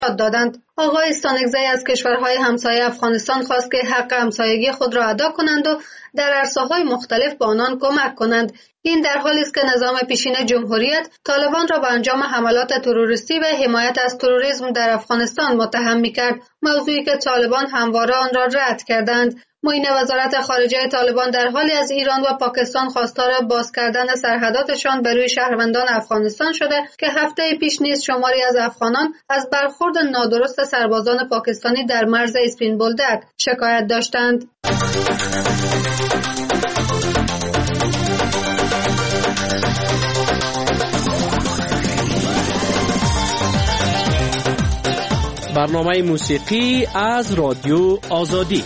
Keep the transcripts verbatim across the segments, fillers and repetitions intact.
دادند. آقای ستانکزی از کشورهای همسایه افغانستان خواست که حق همسایگی خود را ادا کنند و در عرصه‌های مختلف به آنان کمک کنند. این در حالی است که نظام پیشین جمهوریت طالبان را به انجام حملات تروریستی و حمایت از تروریسم در افغانستان متهم می‌کرد، موضوعی که طالبان همواره آن را رد کردند. معین وزارت خارجه طالبان در حالی از ایران و پاکستان خواستار باز کردن سرحداتشان بر روی شهروندان افغانستان شده که هفته پیش نیز شماری از افغانان از برخورد نادرست سربازان پاکستانی در مرز اسپین بولدک شکایت داشتند. برنامه موسیقی از رادیو آزادی.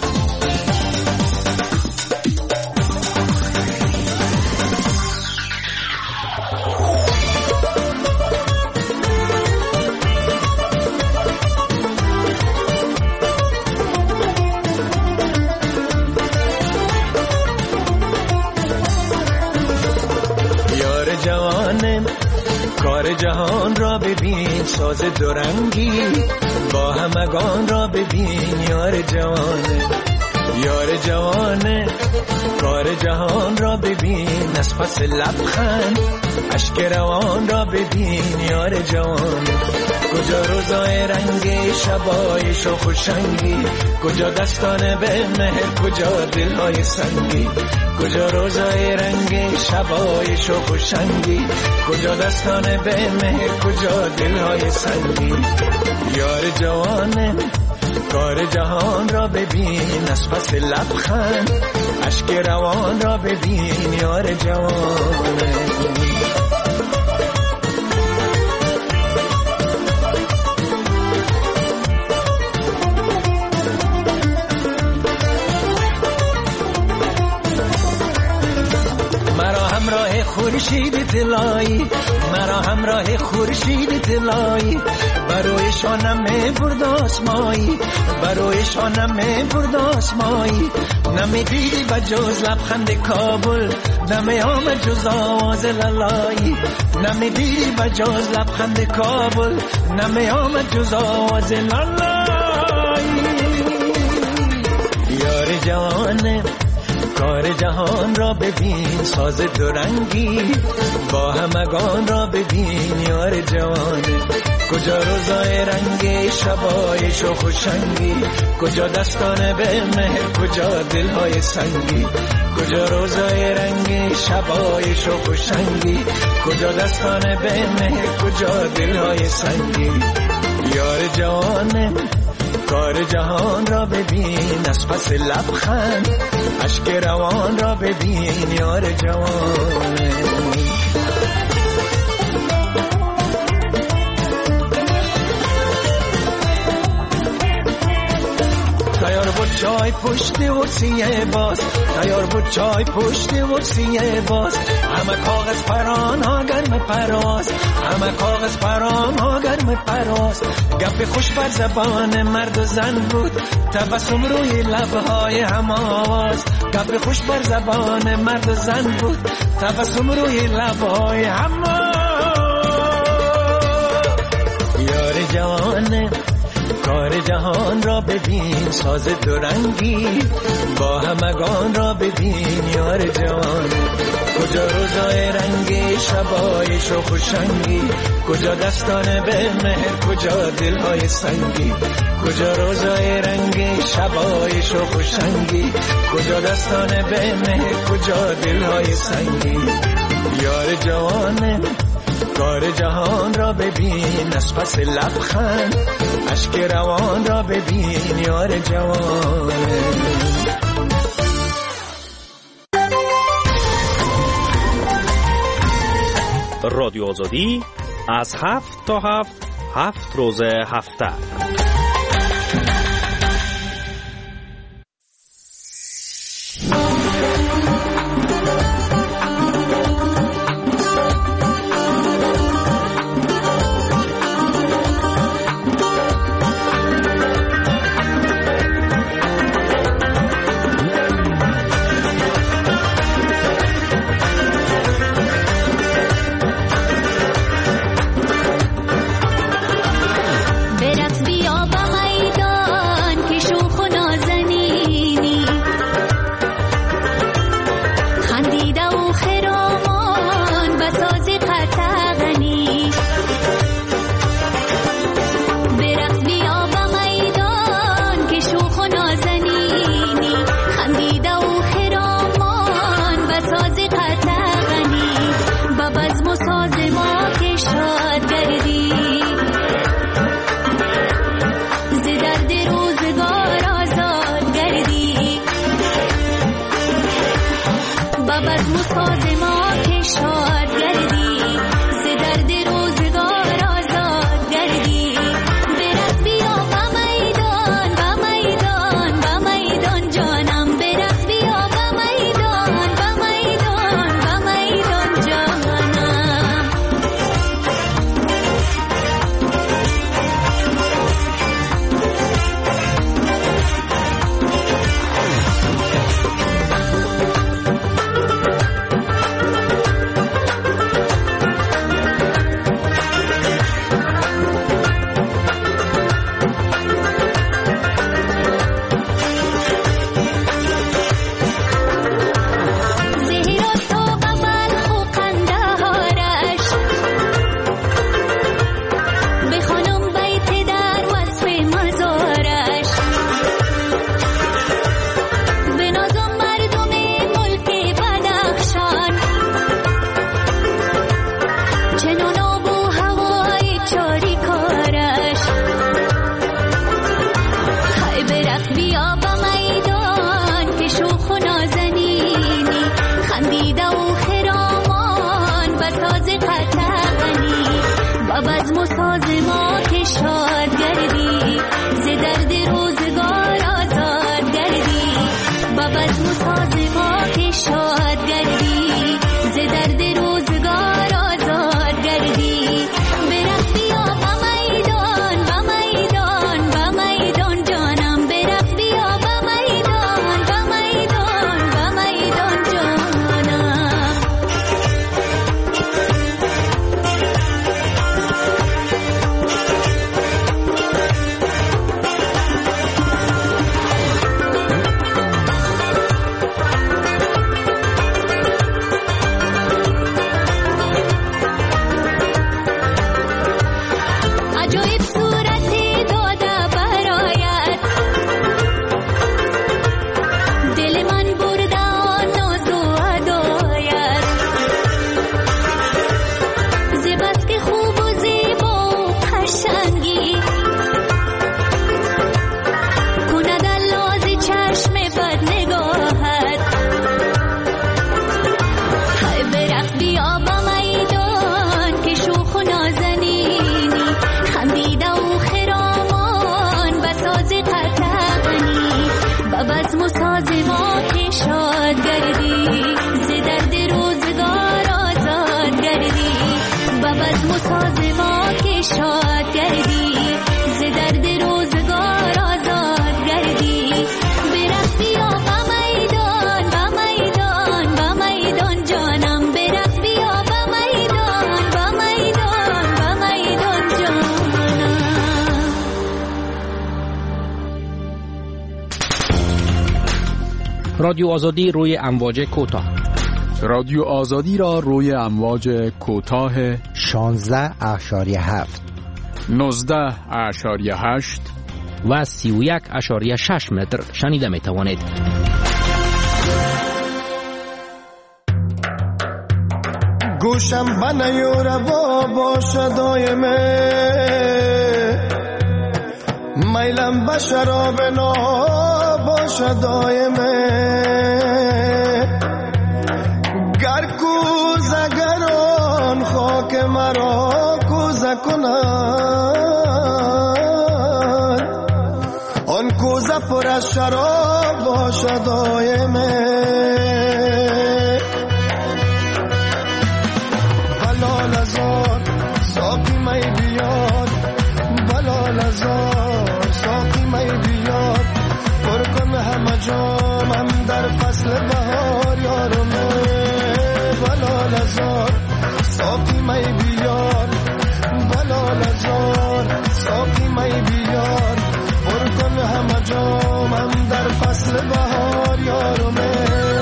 یار جوانم کار جهان را ببین، ساز دورنگی با همگان را ببین. یار جوانه یار جوانه کار جهان را ببین، از پس لبخند اشک روان را ببین. یار جوانه کجا روزای رنگی شبای شوخ و شنگی، کجا دستان به مهر کجا دلهای سنگی. کجا روزای رنگی شبای شوخ و شنگی، کجا دستان به مهر کجا دلهای سنگی. یار جوانه کار جهان را ببین، از پس لبخند اشک روان را ببین. یار جوانه خورشید طلایی، مرا همراه خورشید طلایی، بروی شانم برد آسمایی، بروی شانم برد آسمایی. نمیدیدی بجز لبخند کابل، نمی آمد جز آواز لالایی. نمیدیدی بجز لبخند کابل، نمی آمد جز آواز لالایی. یار جوانه کار جهان را ببین، ساز دورنگی با همگان را ببین. یار جوانه کجا روزای رنگی شبای شوخ و شنگی، کجا دستان به مهر کجا دلهای سنگی. کجا روزای رنگی شبای شوخ و شنگی، کجا دستان به مهر کجا دلهای سنگی. یار جوانه کار جهان را ببین، از پس لبخند اشک روان را ببین. یار جوانه تیار بود چای پشت ورسیه باز، تیار بود چای پشت ورسیه باز. همه کاغذ پران ها گرم پراز، همه کاغذ پران ها گرم پراز. گپ خوش بر زبان مرد و زن بود، تبسم روی لبهای هم آواز. گپ خوش بر زبان مرد و زن بود، تبسم روی لبهای هم آواز. یار جوانه کار جهان را ببین، ساز دورنگی با همگان را ببین. یار جوانه کجا روزای رنگی شبای شوخ و شنگی، کجا دستان به مهر کجا دلهای سنگی. کجا روزای رنگی شبای شوخ و شنگی، کجا دستان به مهر کجا دلهای سنگی. یار جوانه کار جهان را ببین، از پس لبخند اشک روان را ببین. یار جوانه رادیو آزادی از هفت تا هفت هفت روز هفته. برقص بزم و ساز ما که شاد گردی، ز درد روزگار آزاد گردی. برقص بیا با میدان، با میدان، با میدان جانم. برقص بیا با میدان، با میدان، با میدان جانم. رادیو آزادی روی امواج کوتاه. رادیو آزادی را روی امواج کوتاه شانزده اشاریه هفت، نوزده اشاریه هشت و سی و یک اشاریه شش متر شنیده می توانید. گوشم بنیور با باشه دایمه، میلم به شراب نا باشه دایمه. گر کوزه گران خاک مرا کوزه کنن، آن کوزه پر از شراب باشه دایمه. بلال ازار ساقی می بیاد، بلال ازار ساقی می بیاد، پر کن همه جامم در فصل بهار یارمه. بلال ازار ساقی می بیاد، بلال ازار ساقی می بیاد، پر کن همه جامم در فصل بهار یارمه.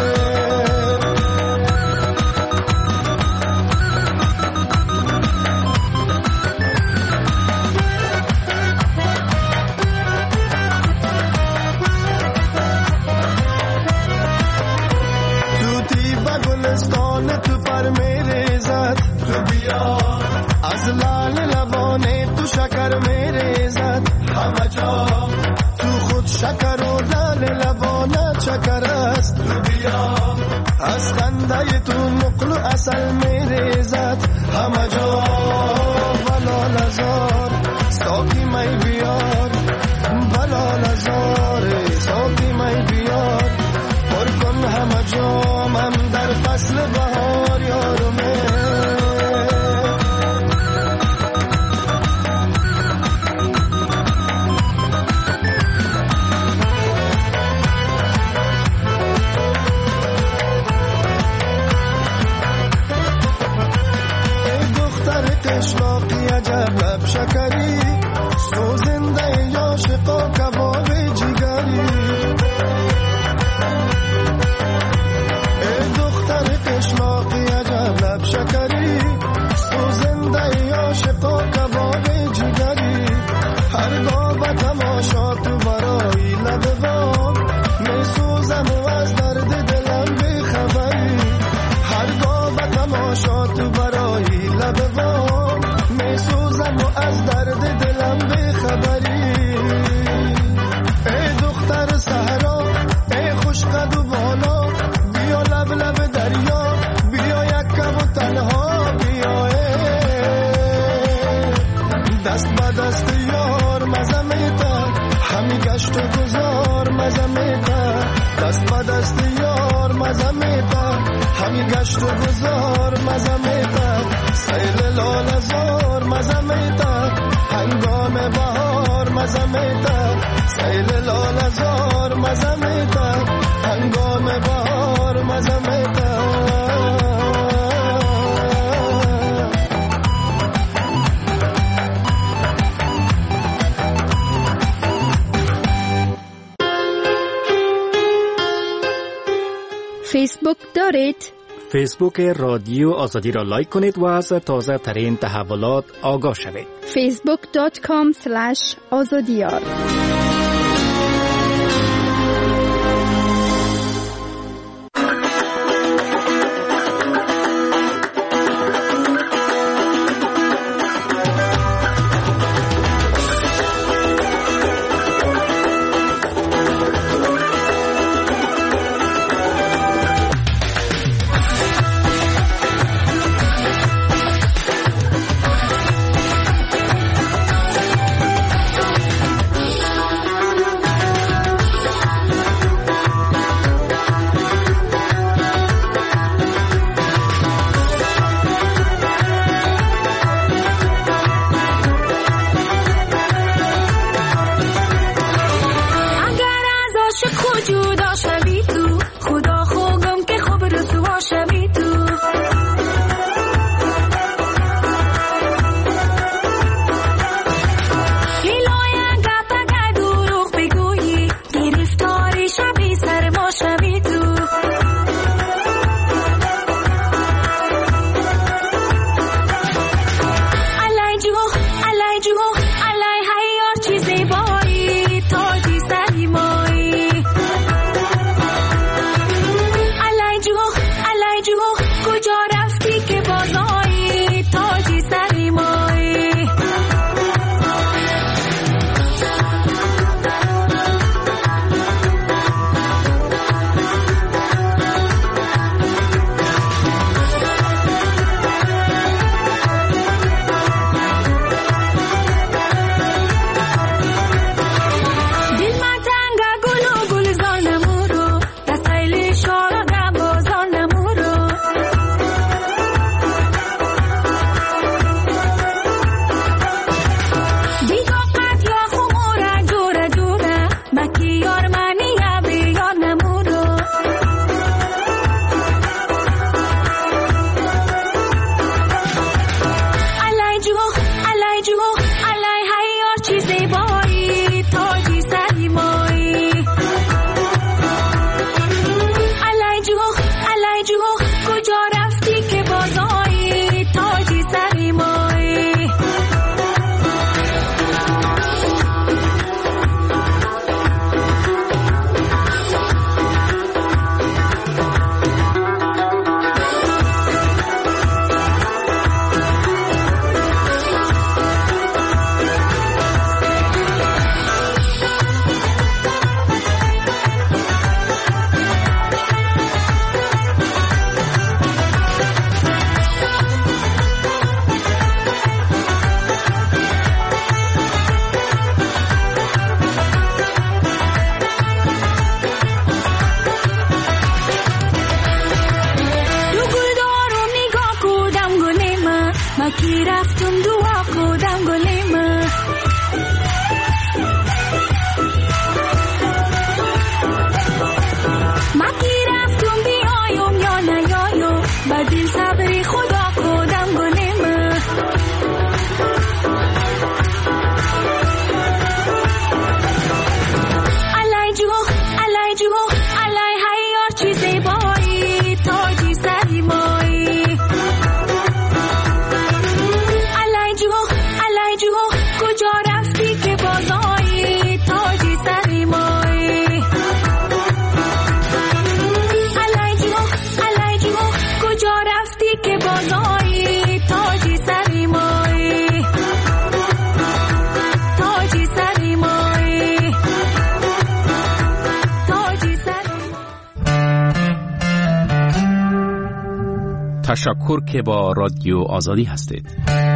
از لال لبانه تو شکر میریزد همه جا، تو خود شکر و لال لبانه هرگاه به تماشا تو برای لب بام می سوزم و از درد دلم بیخبری. هرگاه به تماشا تو برای لب بام می سوزم و از درد دلم بیخبری. ای دختر صحرا ای خوش قد و بالا بیا لب لب دریا بیا یک کم و تنها بیا. دست به دست یار مزمیتا همی گشت و گذار مزمیتا. دست به دست یار مزمیتا همی گشت و گذار مزمیتا. سیل لال زار مزمیتا هنگام بهار مزمیتا. سیل لال زار مزمیتا هنگام بهار مزمیتا. فیسبوک دارید؟ فیسبوک رادیو آزادی را لایک کنید و از تازه ترین تحولات آگاه شوید. فیسبوک دات کام اسلش آزادیار. تشکر که با رادیو آزادی هستید.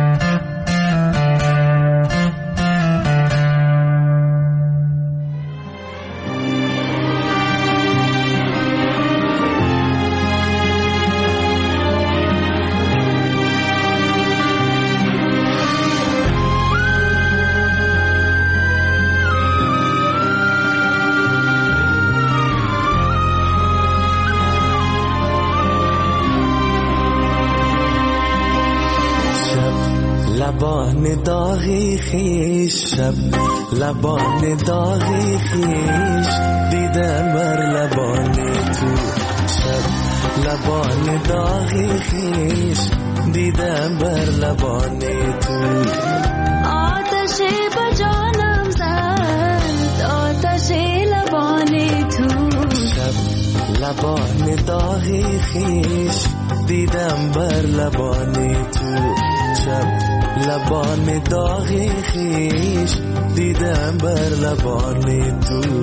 لبان داغی خیش شب لبان داغی خیش دیدم بر لبان تو شب لبان داغی خیش دیدم بر لبان تو آتش با جانم زد آتش لبان تو شب لبان داغی خیش دیدم بر لبان تو شب لبان داغی خیش دیدم بر لبان تو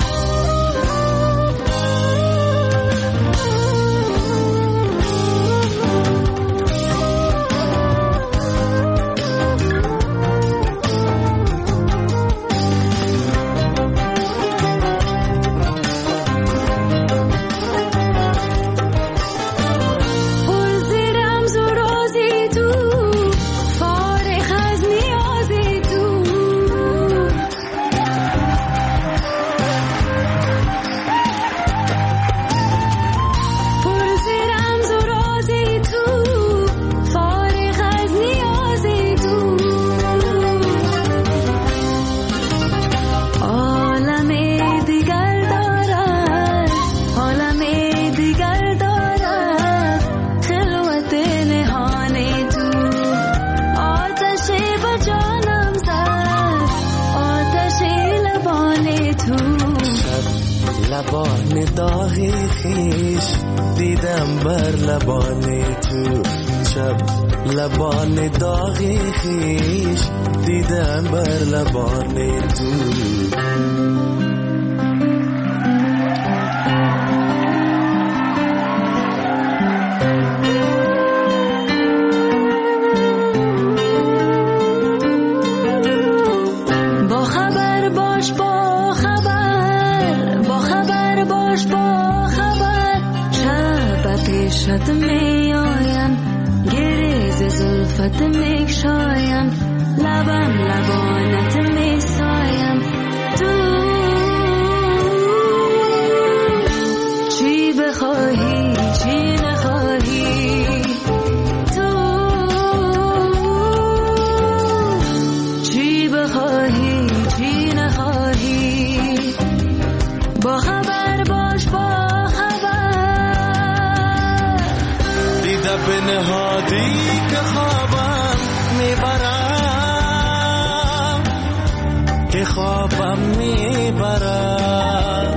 لبان داغی خیش دیدم بر لبان تو شب لبان داغی خیش دیدم بر لبان تو شد می آیم گریز زلفت می شایم لبم لبانت می سایم تو چی بخواهی چی نخواهی تو چی بخواهی چی نخواهی با خبر باش با به نهادی که خوابم میبرم که خوابم میبرم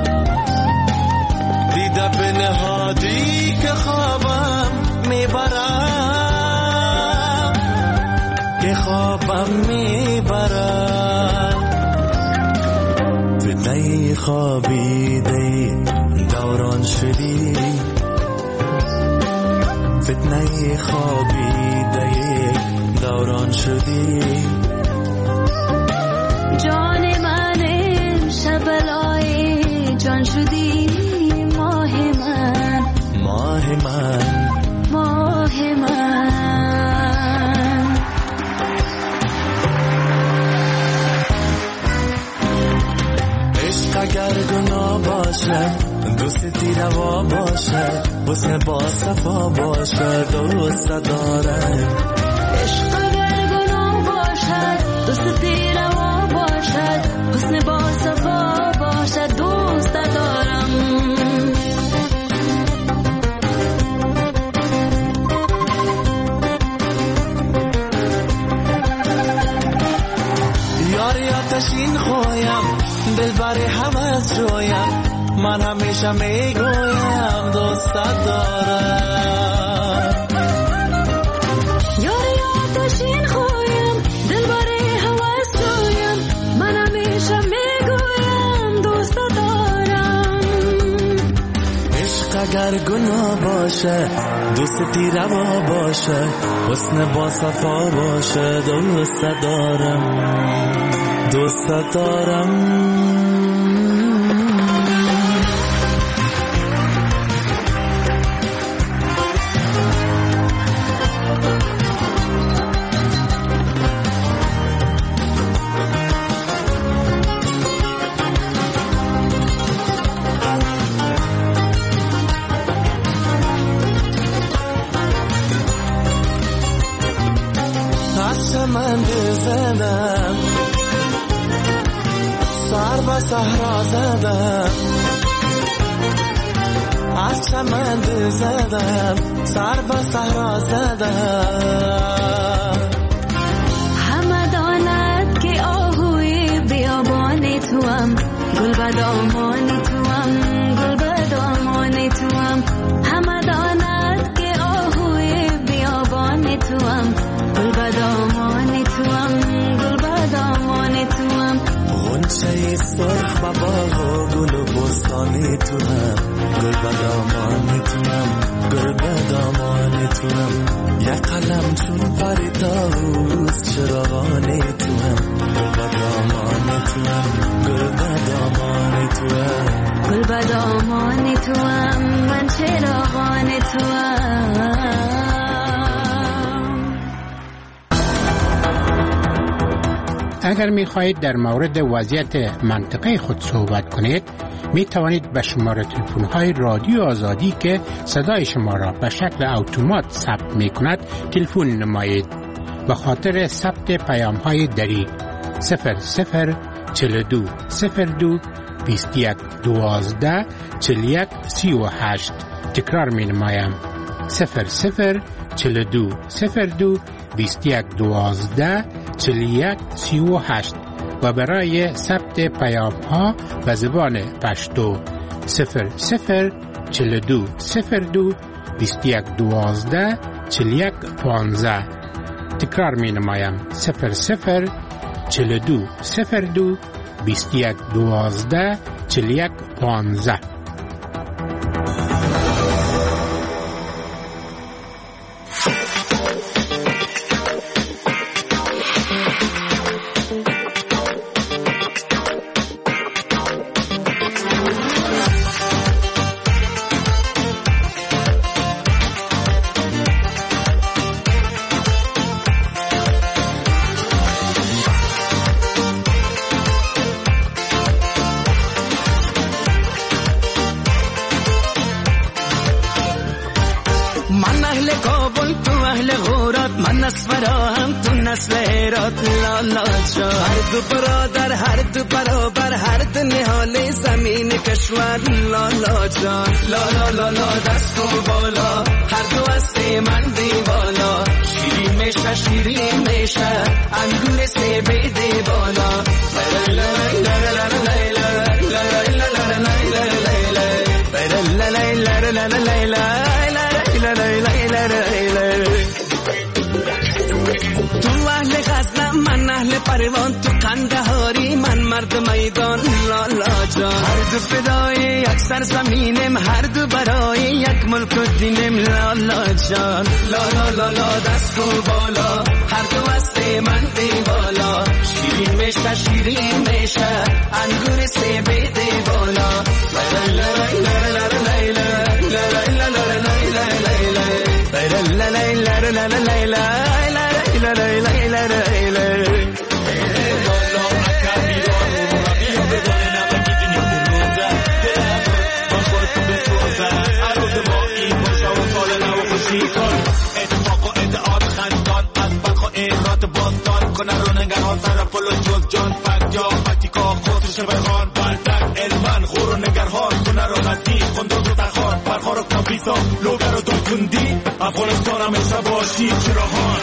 دیده به نهادی که خوابم میبرم که خوابم میبرم فتنه خوابیده دوران شدی فتنه خوابیده دوران شدی جان من امشب لای جان شدی ماه من ماه من ماه من عشق اگر گناه باشد دوستی روا باشد حسن با صفا باشد دوست دارم عشق اگر گناه باشد دوستی روا باشد حسن با صفا باشد دوست دارم یاری آتشین خویم دل بری حوض جویم من همیشه میگویم دوست دارم یاری آتشین خویم دل بری حوض جویم من همیشه میگویم دوست دارم عشق اگر گناه باشه دوستی روا باشه حسن با صفا باشه دوست دارم دوست دارم من زدم سر به صحرا زدم از چمن زدم سر به صحرا زدم همه داند که آهوی بیابان توام گل به دامان توام گل به دامان توام همه داند که آهوی بیابان توام گل به دامان توام گل به دامان توام غنچه سرخ و باغ و گل و بستانی توام گل به دامان توام گل به دامان توام یک قلم چون پریداوز چراغانی توام گل به دامان توام گل به دامان توام گل به دامان توام من چراغان توام. اگر می خواهید در مورد وضعیت منطقه خود صحبت کنید می توانید به شماره تلفن های رادیو آزادی که صدای شما را به شکل اتومات ثبت می کند تلفن نمایید. به خاطر ثبت پیام های دری صفر صفر چهل و دو صفر دو بیست و یک دوازده چهل و یک سی و هشت تکرار می نمایم صفر صفر چهل و دو صفر دو بیست و یک دوازده چهل و یک سی و هشت و برای ثبت پیام ها به زبان پشتو صفر صفر چهل و دو صفر دو بیست و یک دوازده چهل و یک پانزده تکرار می نمایم صفر صفر چهل و دو صفر دو بیست و یک دوازده چهل و یک پانزده. هر دو برادر هر دو برابر هر دو نهال زمین کشور لالا جان لالا لالا دست و بالا هر دو از من دیوالا شیرین میشه شیرین میشه انگور سیب دیوالا تو اهل غزنم من اهل پروان تو قندهاری من مرد میدان لالا جان هر دو فدای یک سرزمینم هر دو برای یک ملک و دینم لالا جان لالا لالا دست و بالا هر دو از من دیوالا شیرین میشه شیرین میشه انگور سیب دیوالا اتفاق و ادعاد خندان از بلخ و ایرات باستان کنه رو نگران طرف و جز جان فکیا فتیکا خودش بخوان بردک علمان خور و نگرهان کنه رو ندی خونده رو تخوان برخار و کابیسا لوگر و دلکندی افغانستان همیشه باشی چراهان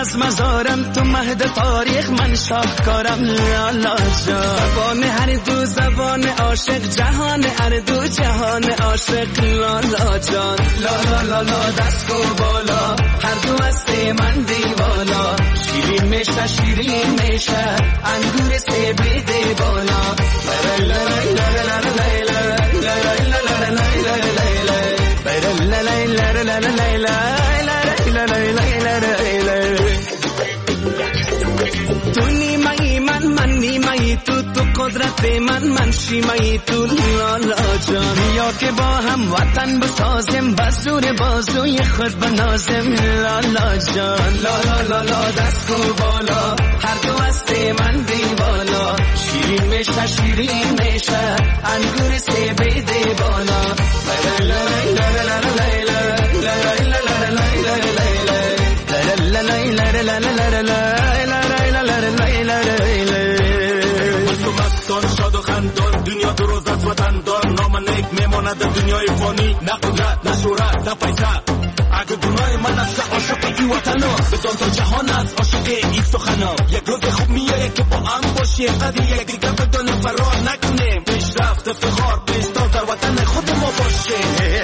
از مزارم تو مهد تاریخ من شاهکارم لالا جان زبان هر دو زبان عاشق جهان هر دو جهان عاشق لالا جان لالا لالا دست و بالا هر دو است من دیوالا شیرین میشه شیرین میشه انگور سه بیده بالا لا لا لا لا لا تو نیمایی من من نیمایی تو تو قدرت من من شیمایی تو لالا جان یا که با هم وطن بسازم بزور بازوی خود بنازم لالا جان لالا لالا دست و بالا هر دو است من دیوالا شیرین میشه شیرین میشه انگور سه بیده بالا لا لا لا لا شاد و خندان دنیا دو روز از وطن دار نام نیک میماند دنیای فانی نه قدرت نه شهرت نه پیسه اگه گناه من است عاشق این وطن ها بدان تا جهان است عاشق این سخن ها یک روز خوب میایه که با هم باشیم قدر یک دیگه بدان فرار نکنیم پیشرفت افتخار پیشتاز در وطن خود ما باشیم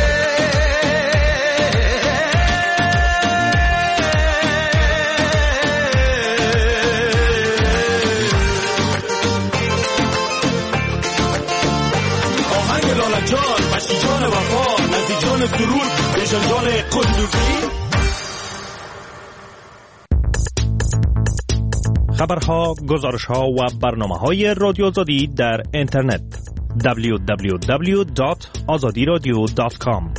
جان بشی جان وفا نزی جان سرود بیشن جان قدوسی خبرها، گزارشها و برنامه‌های رادیو آزادی در اینترنت دبلیو دبلیو دبلیو دات آزادی رادیو دات کام.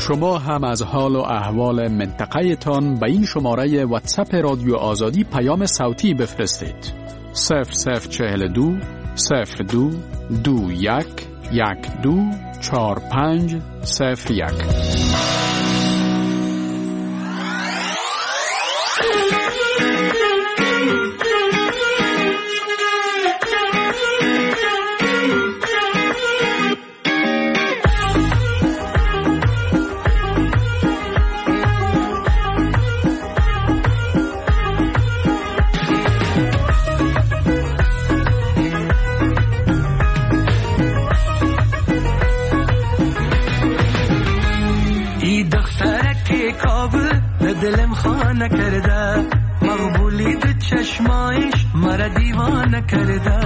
شما هم از حال و احوال منطقه تان به این شماره واتساپ رادیو آزادی پیام صوتی بفرستید. صفر صفر چهل دو صفر دو دو یک یک دو چار پنج صفر یک. دلم خانه کرده مقبولی دو چشمایش مرا دیوانه کرده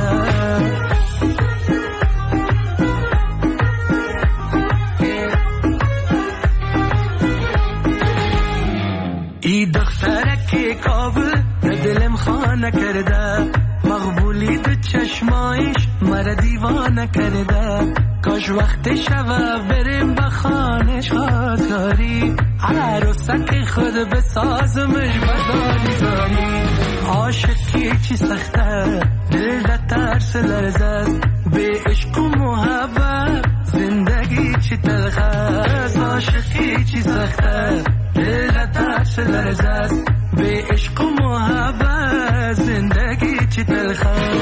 ای دختره که کابل دلم خانه کرده مقبولی دو چشمایش مرا دیوانه کرده کاش وقت شب بریم به خانش خاطری عروسک خود بسازمش بزاری زاری عاشقی چی سخته دل ده ترس لرزد به عشق و محبت زندگی چی تلخه عاشقی چی سخته دل ده ترس لرزد به عشق و محبت زندگی چی تلخه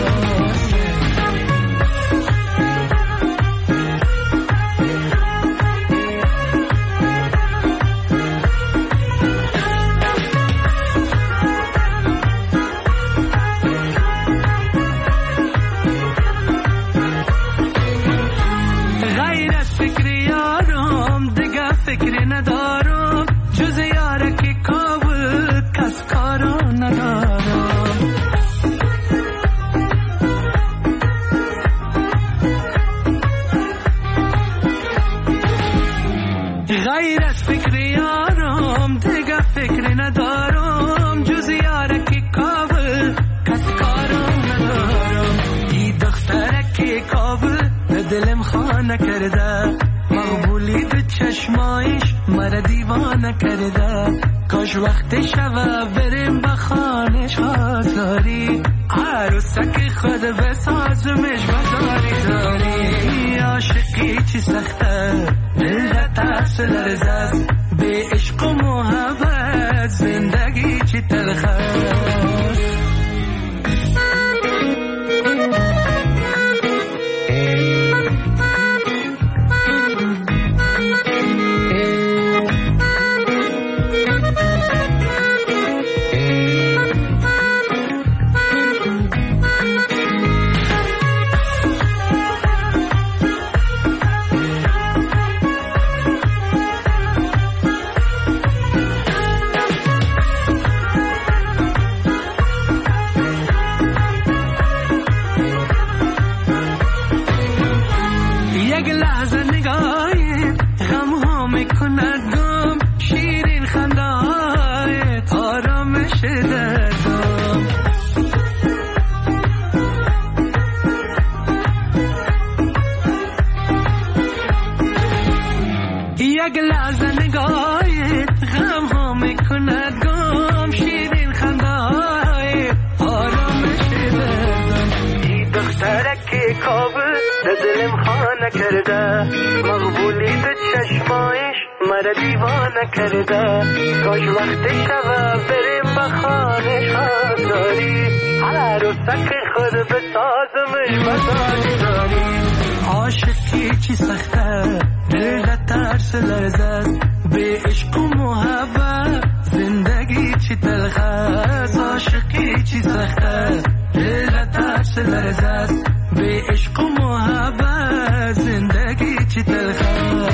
فکر ندارم جز یاره که کابل کس کارو ندارم غیر از فکر یارم دیگه فکر ندارم جز یاره که کابل کس کارو ندارم ای دختره که کابل دلم خانه کرده مقبولی دو چشمایش مرا دیوانه کرده کاش وقت شب بریم به خانش خاطری عروسک خود بسازمش بزاری زاری عاشقی چی سخته دل ده ترس لرزد به عشق و محبت زندگی چی تلخه دلم خانه کرده مقبولی دو چشمایش مرا دیوانه کرده کاش وقت شب بریم به خانش خاطری عروسک خود بسازمش بزاری زاری عاشقی چی سخته دل ده ترس لرزد به عشق و محبت زندگی چی تلخه عاشقی چی سخته دل ده ترس لرزد به عشق و محبت زندگی چی تلخه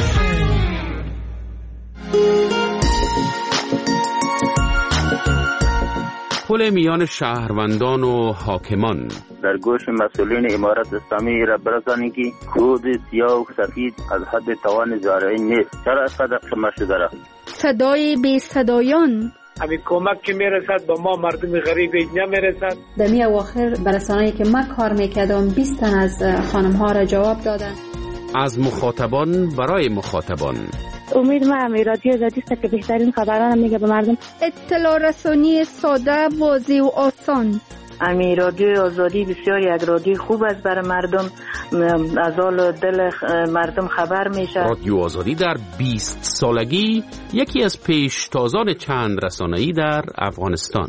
پل میان شهروندان و حاکمان در گوش مسئولین امارت اسلامی را برسانید که کود سیاه و سفید از حد توان زارعین نیست. چرا صدق شما شده را؟ صدای بی صدایان همین کمک که میرسد با ما مردم غریب اینجا میرسد. در می اواخر برسانه‌ای که من کار میکردم بیست تن از خانم ها را جواب دادن. از مخاطبان برای مخاطبان. امید من رادیو آزادی است که بهترین خبران میگه به مردم. اطلاع رسانی ساده، واضح و آسان. امی رادیو آزادی بسیار یک رادیو خوب است برای مردم، از حال دل مردم خبر میشه. رادیو آزادی در بیست سالگی یکی از پیشتازان چند رسانه‌ای در افغانستان.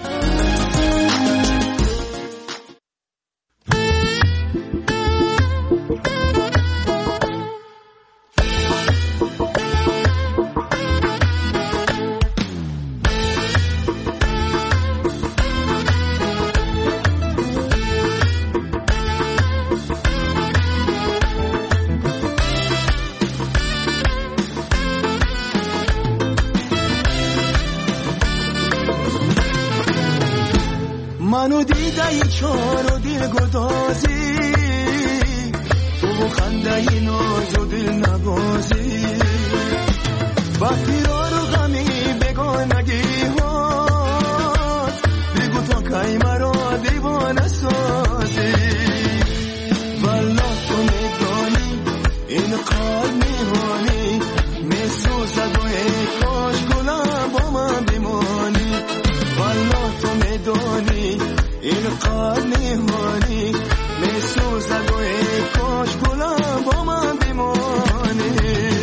منو دیده ای چار و دل گدازی، تو خنده ای ناز و دل نبازی، با پیرار و غمی بگانگی هات، بگو تا کی مرا دیوانه سازی. والا تو میدانی این قلب میهانی، میسوزد و ای کاش گلم با من بمانی. والا تو میدانی این قلب میهانی، میسوزد و ای کاش گلم با من بمانی.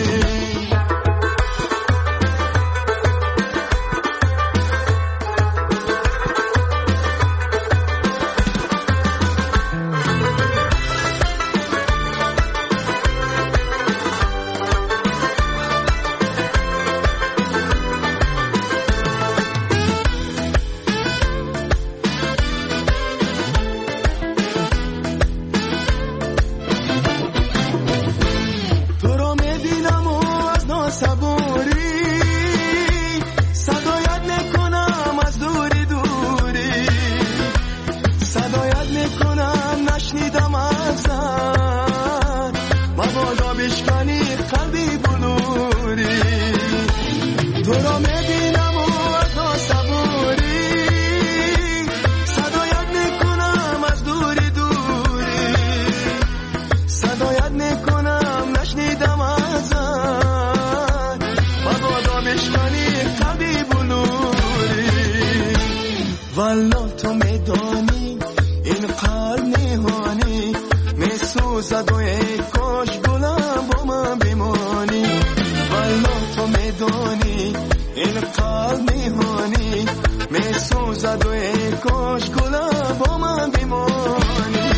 والا تو میدانی این قلب نهانی، میسوزد و ای کاش گلم با من بمانی. والا تو میدانی این قلب نهانی، میسوزد و ای کاش گلم با من بمانی.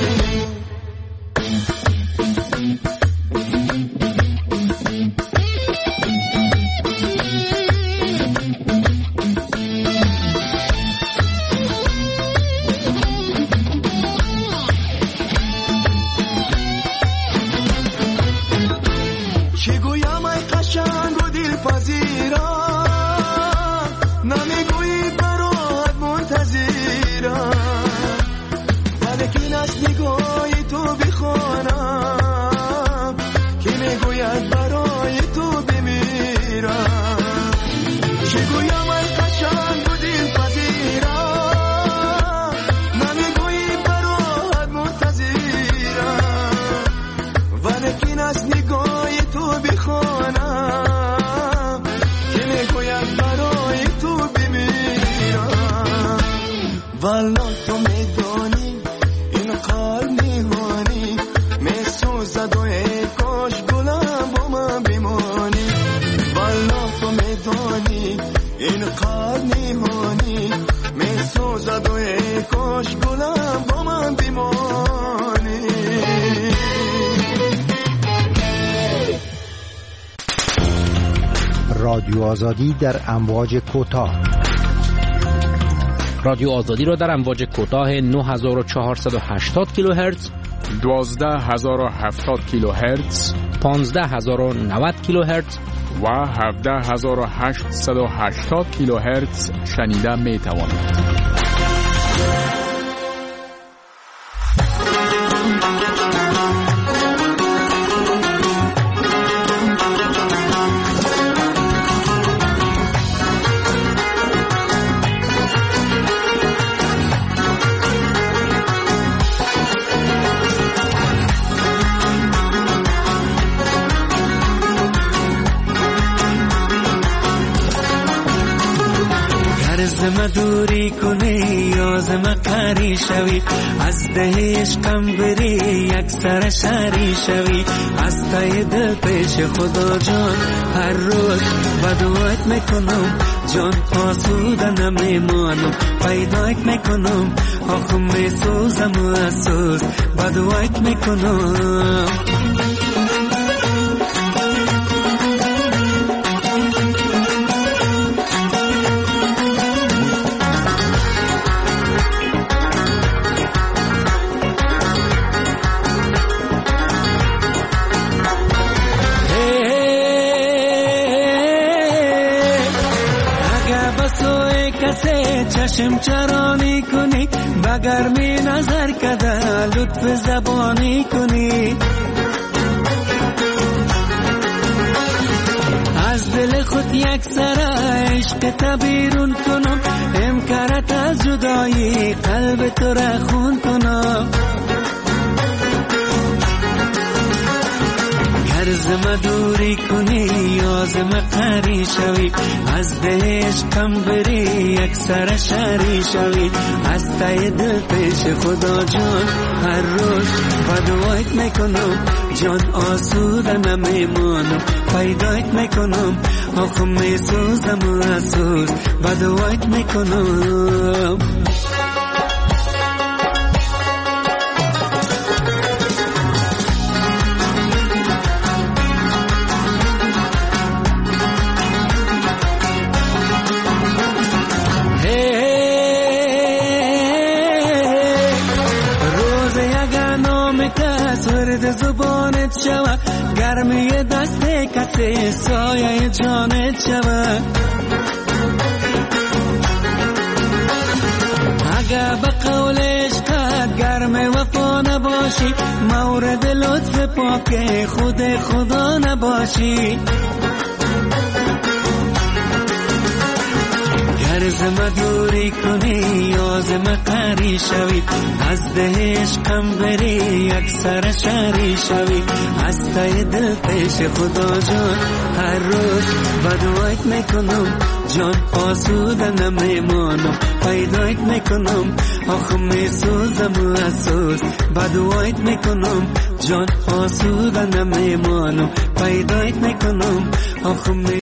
والا تو میدانی این قلب نهانی، میسوزد و ای کاش گلم با من بمانی. والا تو میدانی این قلب نهانی، میسوزد و ای کاش گلم با من بمانی. رادیو آزادی در امواج کوتاه. رادیو آزادی را در امواج کوتاه نه هزار و چهارصد و هشتاد کیلوهرتز، دوازده هزار و هفتاد کیلوهرتز، پانزده هزار و نود کیلوهرتز و هفده هزار و هشتصد و هشتاد کیلوهرتز شنیده می توانید. گرزم دوری کنی یازم قری شوی از ده عشقم بری یک سر شری شوی از تای دل پیش خدا جان هر روز بدوات میکنم جان آسوده نمیمانم پیدایت میکنم آخم میسوزم و اسوز بدوات میکنم چشم چرانی کنی بگرمی نظر کده لطف زبانی کنی از دل خود یک سر عشق تبیرون کنم امکارت از جدایی قلب تو را خون کنم گرزم دوری کنی یازم قری شوی از ده عشقم بری یک سر شری شوی از تای دل پیش خدا جان هر روز بدوایت میکنم جان آسوده نمیمانم پیدایت میکنم آخم میسوزم و اسوز بدوایت میکنم زبانت شوه گرمی دست کسی سایه جانت شوه اگه به قول عشقت گرم وفا نباشی مورد لطف پاک خود خدا نباشی گرزم دوری کنی یازم قری شوی از ده عشقم بری یک سر شری شوی از تای دل پیش خدا جان هر روز بدوایت میکنم جان آسوده نمیمانم پیدایت میکنم آخم میسوزم و اسوز بدوایت میکنم جان آسوده نمیمانم پیدایت میکنم آخم